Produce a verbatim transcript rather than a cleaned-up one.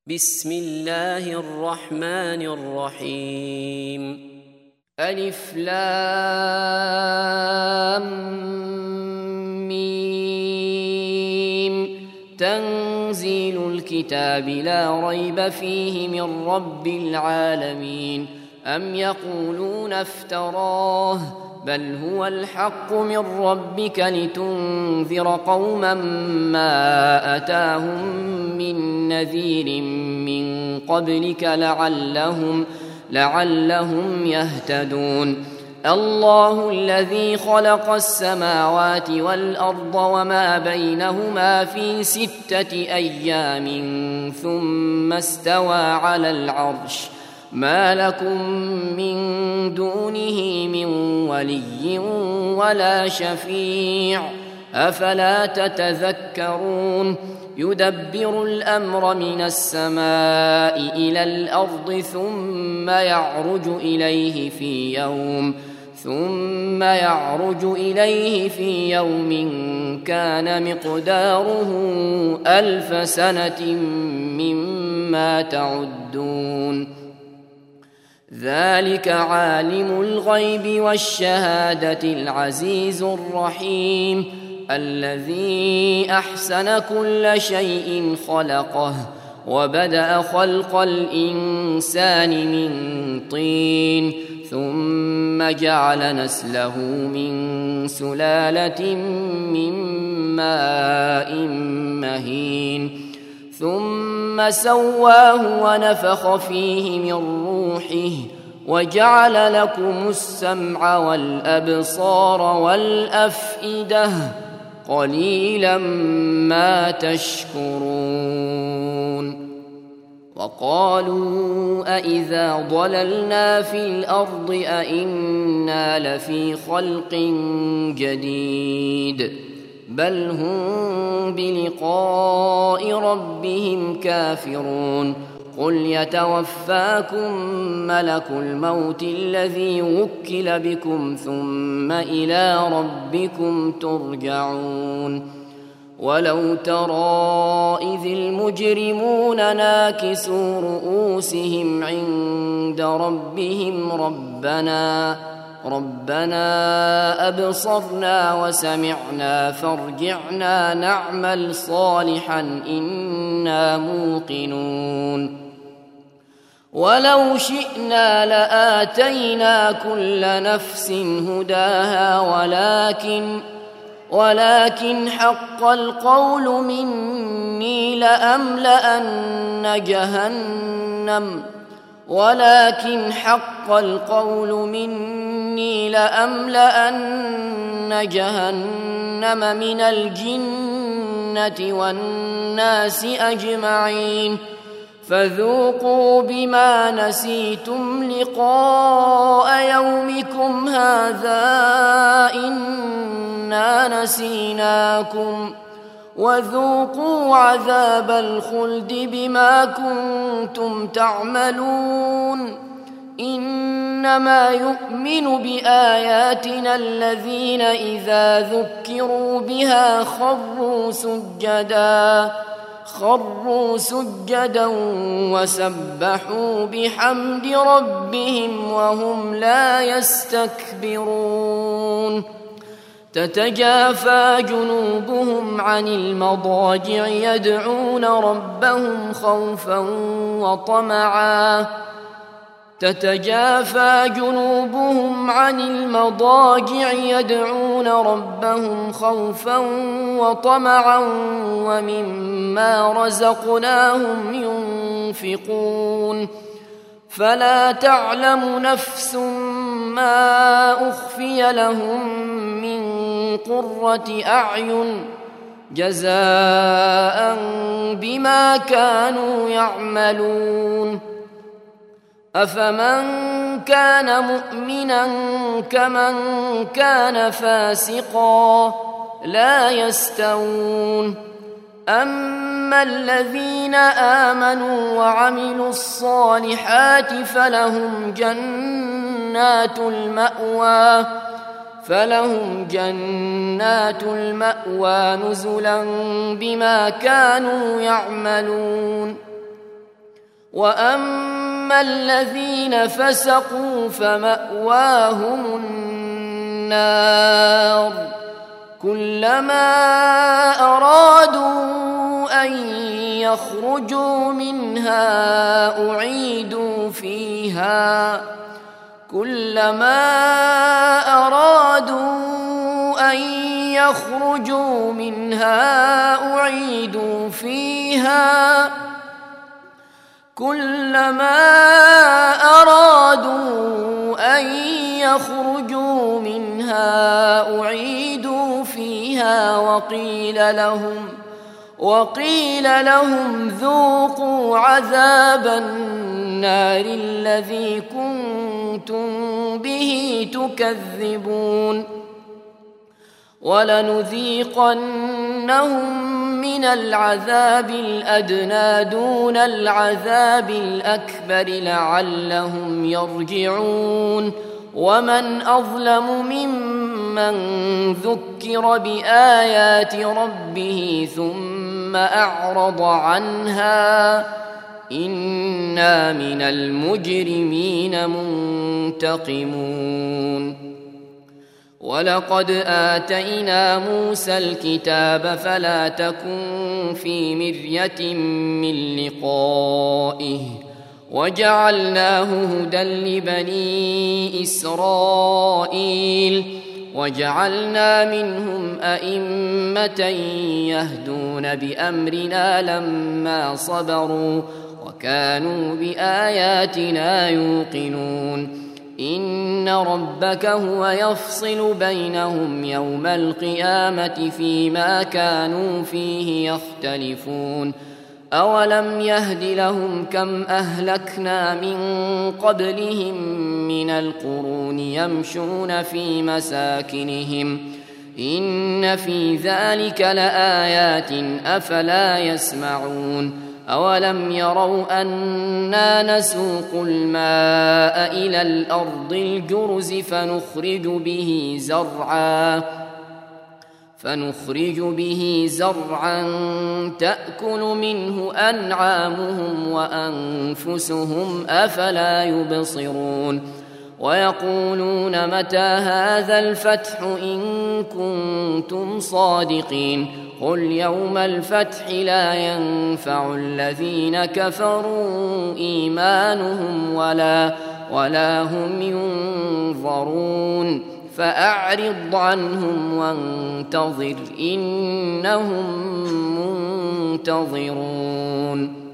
بسم الله الرحمن الرحيم. ألف لام ميم. تنزيل الكتاب لا ريب فيه من رب العالمين. أم يقولون افتراه بل هو الحق من ربك لتنذر قوما ما أتاهم من نذير من قبلك لعلهم, لعلهم يهتدون. الله الذي خلق السماوات والأرض وما بينهما في ستة أيام ثم استوى على العرش. ما لكم من دونه من ولي ولا شفيع أفلا تتذكرون. يدبر الأمر من السماء إلى الأرض ثم يعرج إليه في يوم ثم يعرج إليه في يوم كان مقداره ألف سنة مما تعدون. ذلك عالم الغيب والشهادة العزيز الرحيم. الذي أحسن كل شيء خلقه وبدأ خلق الإنسان من طين ثم جعل نسله من سلالة من ماء مهين ثم سواه ونفخ فيه من روحه وجعل لكم السمع والأبصار والأفئدة قليلا ما تشكرون. وقالوا أإذا ضللنا في الأرض أإنا لفي خلق جديد بل هم بلقاء ربهم كافرون. قل يتوفاكم ملك الموت الذي وكل بكم ثم إلى ربكم ترجعون. ولو ترى إذ المجرمون ناكسوا رؤوسهم عند ربهم ربنا ربنا أبصرنا وسمعنا فارجعنا نعمل صالحا إنا موقنون. ولو شئنا لآتينا كل نفس هداها ولكن ولكن حق القول مني لأملأن جهنم ولكن حق القول مني لأملأن جهنم من الجنة والناس أجمعين. فذوقوا بما نسيتم لقاء يومكم هذا إنا نسيناكم وذوقوا عذاب الخلد بما كنتم تعملون. إنما يؤمن بآياتنا الذين إذا ذكروا بها خروا سجدا خروا سجدا وسبحوا بحمد ربهم وهم لا يستكبرون. تتجافى جنوبهم عن المضاجع يدعون ربهم خوفا وطمعا تتجافى جنوبهم عن المضاجع يدعون ربهم خوفا وطمعا ومما رزقناهم ينفقون. فلا تعلم نفس ما أخفي لهم من قرة أعين جزاء بما كانوا يعملون. أفمن كان مؤمنا كمن كان فاسقا لا يستوون. أما الذين آمنوا وعملوا الصالحات فلهم جنات المأوى فلهم جنات المأوى نزلا بما كانوا يعملون. وأما الذين فسقوا فمأواهم النار كلما أرادوا أن يخرجوا منها أعيدوا فيها كلما أرادوا أن يخرجوا منها أعيدوا فيها كلما أرادوا أن يخرجوا منها أعيدوا فيها وقيل لهم وقيل لهم ذوقوا عذاب النار الذي كنتم به تكذبون ولنذيقنهم من العذاب الأدنى دون العذاب الأكبر لعلهم يرجعون ومن أظلم ممن ذكر بآيات ربه ثم أعرض عنها إنا من المجرمين منتقمون ولقد آتينا موسى الكتاب فلا تكن في مرية من لقائه وجعلناه هدى لبني إسرائيل وجعلنا منهم أئمة يهدون بأمرنا لما صبروا وكانوا بآياتنا يوقنون إن ربك هو يفصل بينهم يوم القيامة فيما كانوا فيه يختلفون أولم يهد لهم كم أهلكنا من قبلهم من القرون يمشون في مساكنهم إن في ذلك لآيات أفلا يسمعون أولم يروا أنا نسوق الماء إلى الأرض الجرز فنخرج به زرعا فنخرج به زرعا تأكل منه أنعامهم وأنفسهم أفلا يبصرون ويقولون متى هذا الفتح إن كنتم صادقين قل يوم الفتح لا ينفع الذين كفروا إيمانهم ولا, ولا هم ينظرون فأعرض عنهم وانتظر إنهم منتظرون